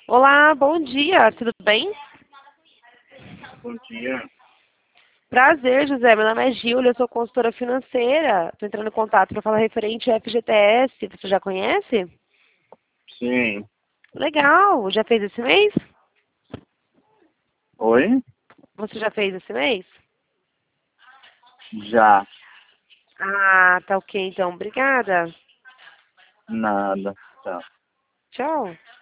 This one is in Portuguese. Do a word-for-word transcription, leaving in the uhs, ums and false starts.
Olá, bom dia, tudo bem? Bom dia. Prazer, José. Meu nome é Gília, eu sou consultora financeira. Estou entrando em contato para falar referente ao F G T S. Você já conhece? Sim. Legal. Já fez esse mês? Oi? Você já fez esse mês? Já. Ah, tá ok então. Obrigada. Nada. Tá. Tchau.